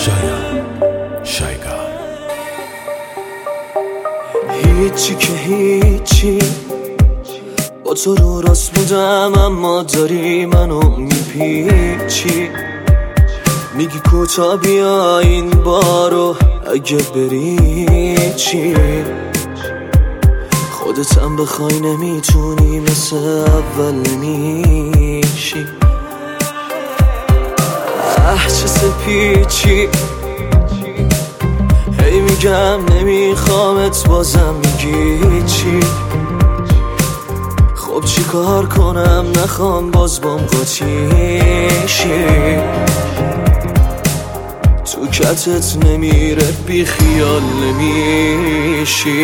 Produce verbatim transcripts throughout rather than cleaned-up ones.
Shaya, Shy Guy. هیچی که هیچی، با تو رو راست بودم اما داری منو میپیچی. میگی کوتا بیا این بارو، اگه بری چی؟ خودتم بخوای نمیتونی مثل اول نمیشی. اه چه سپیچی، هی میگم نمیخوامت بازم میگی چی؟ خب چی کار کنم نخوام باز بام قاطیشی. تو کتت نمیره بی خیال نمیشی.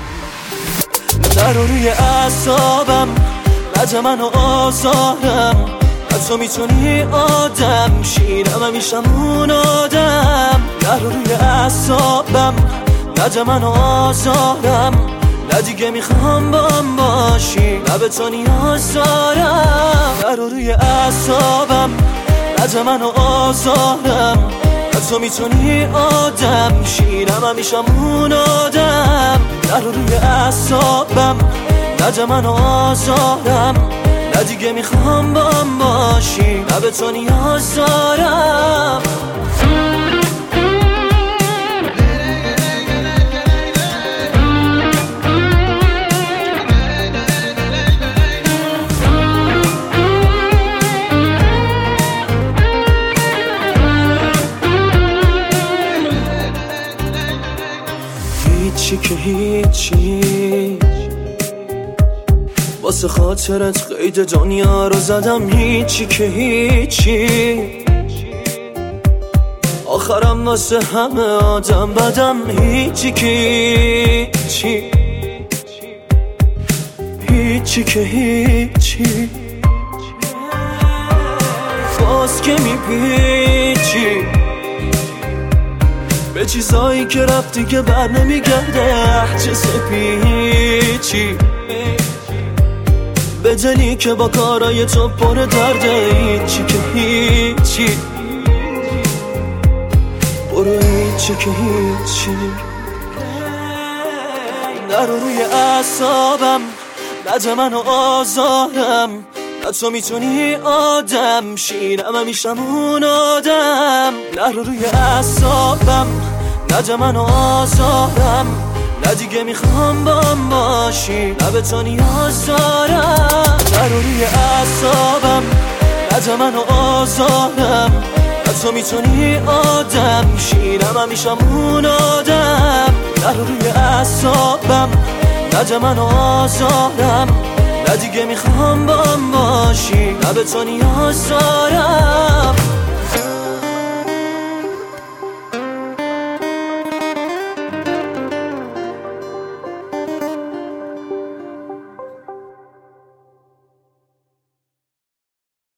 نرو روی اعصابم، نده منو آزارم. تو میتونی آدم شیرم همیشم اون آدم. نرو روی اعصابم، نده منو آزارم. نه دیگه میخوام بام باشی، نه به تو نیاز دارم. نرو روی اعصابم، نده منو آزارم. تو میتونی آدم شیرم همیشم اون آدم. نرو روی اعصابم، نده منو آزارم. نه دیگه میخوام بام باشی، نه به تو نیاز دارم. هیچی که هیچی، واسه خاطرت قید دنیا رو زدم. هیچی که هیچی، آخرم واسه همه آدم بدم. هیچی که هیچی، هیچی که هیچی، باز که میپیچی به چیزایی که رفتی که بر نمیگرده. چه سپیچی به دلی که با کارای تو پر درده. هیچی که هیچی، برو هیچی که هیچی. نرو روی اعصابم، نده منو آزارم. نه تو میتونی آدم شیرم همیشم اون آدم. نرو روی اعصابم، نده منو آزارم. نه دیگه میخوام بام باشی، نه به تو نیاز دارم. نرو روی اعصابم، نده منو آزارم. نه تو میتونی آدم شیرم همیشم اون آدم. نرو روی اعصابم، نده منو آزارم. نه دیگه میخوام بام باشی، نه به تو نیاز دارم.